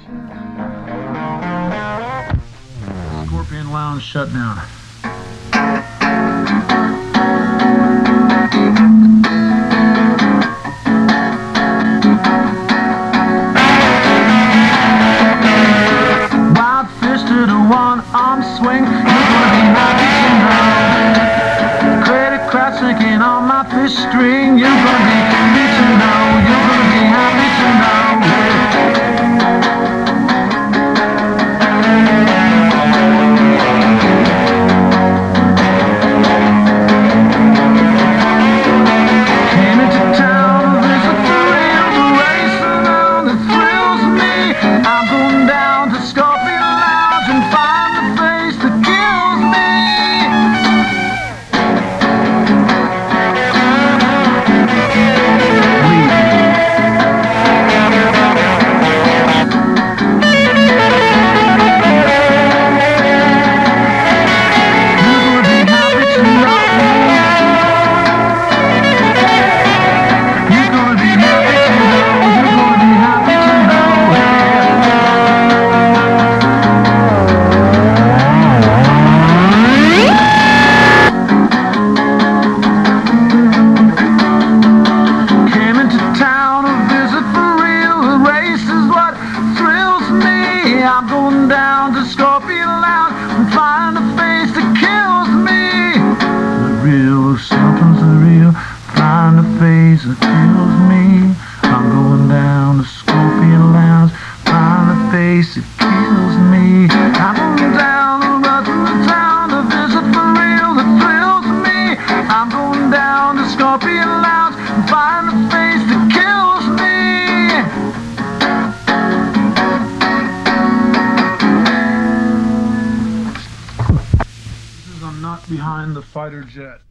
Scorpion Lounge shut down. Wild fish to the one-arm swing. You're gonna be happy to know. Credit crowd sinking on my fish string. You're gonna be happy to know. You're gonna be happy to know. Came into town to visit the real race around that thrills me. I'm going down to Scorpion Lounge and find the face that kills me. I'm going down to Scorpion Lounge and find a face that kills me. The real, something's the real. Find a face that kills me. I'm going down to Scorpion Lounge, find a face that kills me. I'm going down to the town to visit the real that thrills me. I'm going down to Scorpion Lounge and find a face that kills me. I'm not behind the fighter jet.